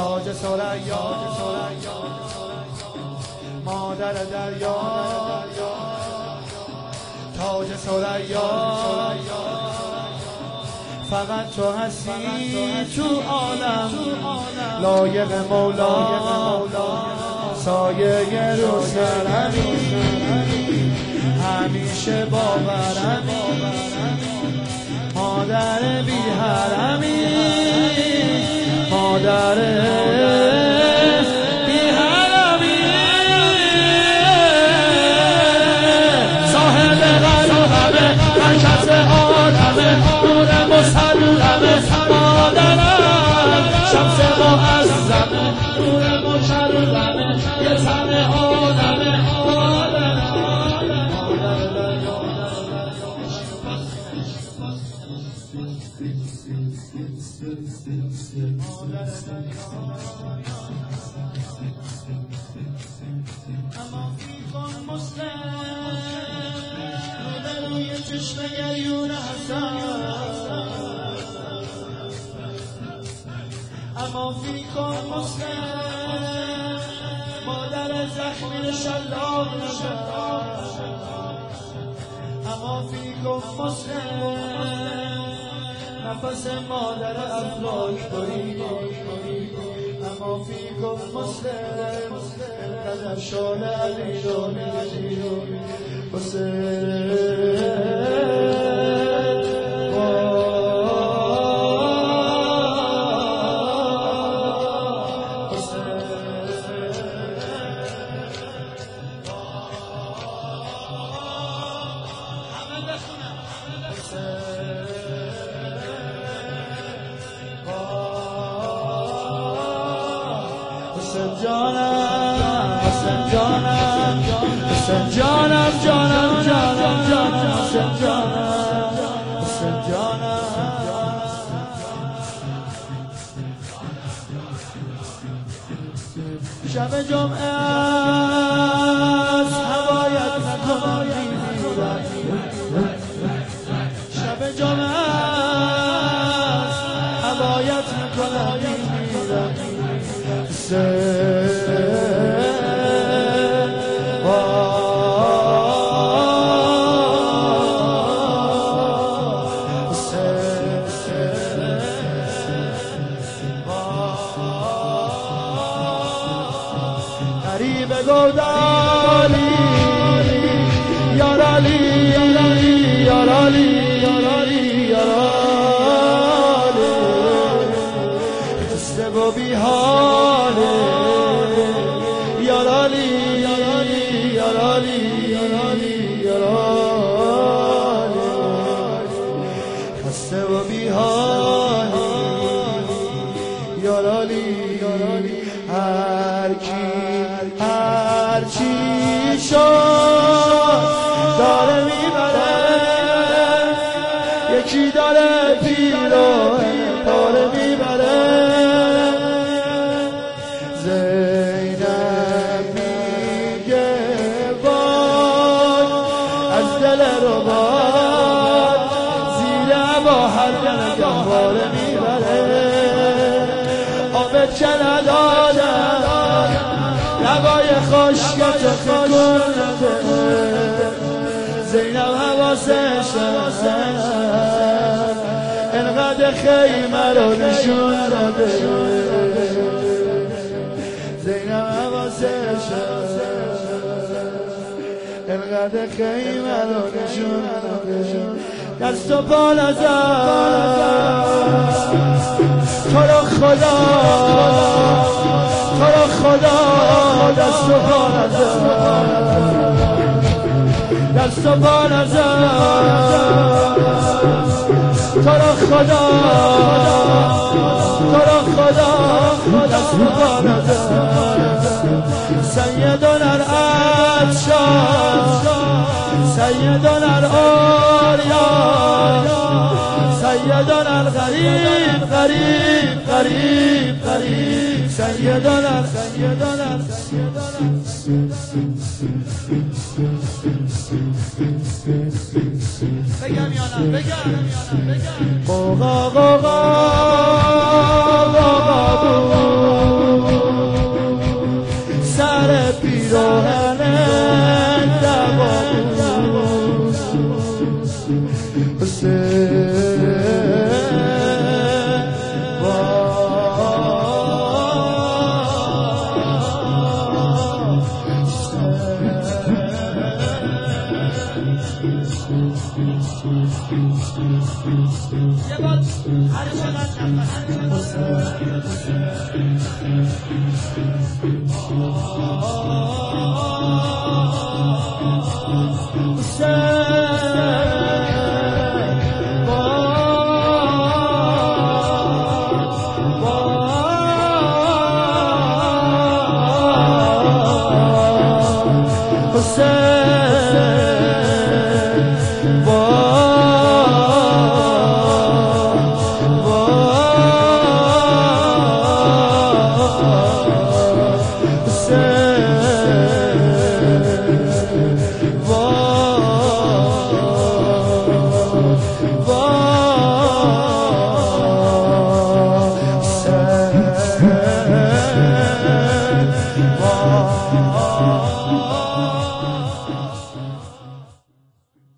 تاج ثریا مادر دریا تاج ثریا فقط تو هستی تو عالم لایق مولا سایه رو سرمی همیشه باورمی مادر بی حرمی مادر بی حرمی صاحب قلبه مرکز عالمه نور مسلمه مادرم شمس معظمه نور مکرمه یه تن آدمه اما فیکن مسلم روی چشم گریون حسن اما فیکن مسلم مادر زخمی شلاق اما فیکن مسلم نفس مادر افلاک برید اما فیکم مسلم انقدر شال علی رو شب جمعه است هوایت نکن شب جمعه است هوایت نکن غریب گودالی یارالی یارالی خسته و بیحاله یارالی خسته و بیحاله یارالی هر چی شد داره میبره یکی داره پیرو پاره میبره زینب میگه وای از دل ربات زیر با هر دل گهواره میبره آبت که ندادم لبای خشکت خون نده زینب حواسش انقدر خیمه رو نشون داده زینب حواسش انقدر خیمه رو نشون داده دست و پا نزد تو رو خدا دست و پا نزد دست و پا نزد تو رو خدا دست و پا نزد سیدنا العطشان سیدنا الاولیا سیدنا الغریب غریب سیدنا بگم یا نه بگم قوقا قوقا قوقا